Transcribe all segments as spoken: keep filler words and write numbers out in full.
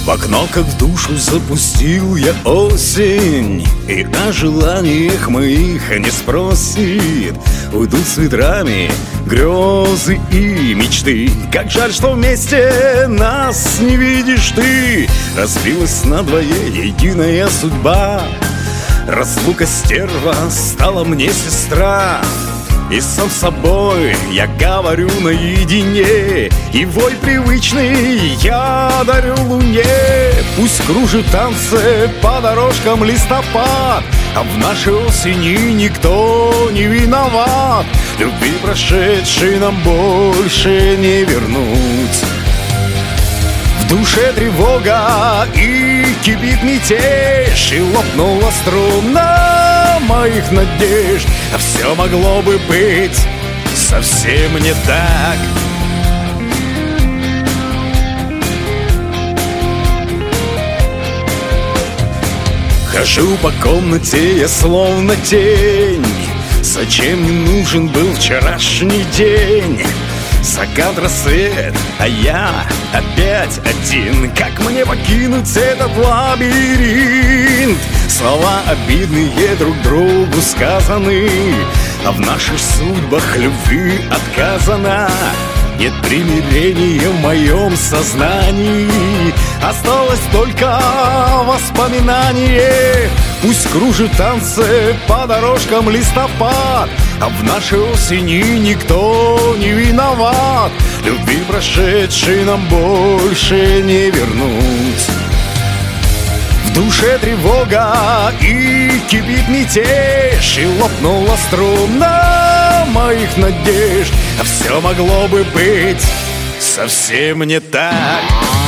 В окно, как в душу, запустил я осень, и о желаниях моих не спросит. Уйдут с ветрами грезы и мечты. Как жаль, что вместе нас не видишь ты. Разбилась надвое единая судьба. Разлука стерва стала мне сестра. И сам собой я говорю наедине, и вой привычный я дарю луне. Пусть кружит танцы по дорожкам листопад, а в нашей осени никто не виноват. Любви прошедшей нам больше не вернуть. В душе тревога и кипит мятеж, и лопнула струна моих надежд. А все могло бы быть совсем не так. Хожу по комнате я словно тень. Зачем не нужен был вчерашний день? Закат, рассвет, а я опять один. Как мне покинуть этот лабиринт? Слова обидные друг другу сказаны, а в наших судьбах любви отказано. Нет примирения в моем сознании, осталось только воспоминание. Пусть кружит танцы по дорожкам листопад, а в нашей осени никто не виноват. Любви прошедшей нам больше не вернуть. В душе тревога и кипит мятеж, и лопнула струна моих надежд. А все могло бы быть совсем не так.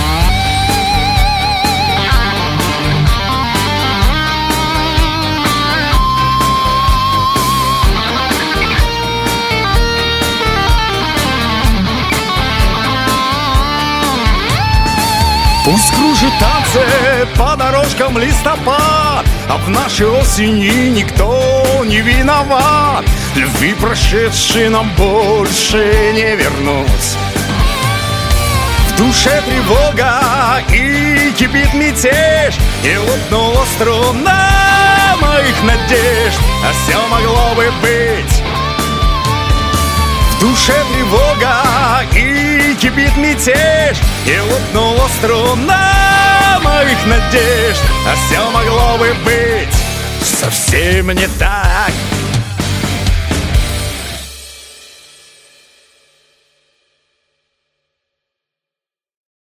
Пусть кружит танцы по дорожкам листопад, а в нашей осени никто не виноват. Любви прошедшей нам больше не вернуть. В душе тревога и кипит мятеж, и лопнула струна моих надежд. А все могло бы быть. В душе тревога и кипит мятеж, и лопнула струна моих надежд. А все могло бы быть совсем не так.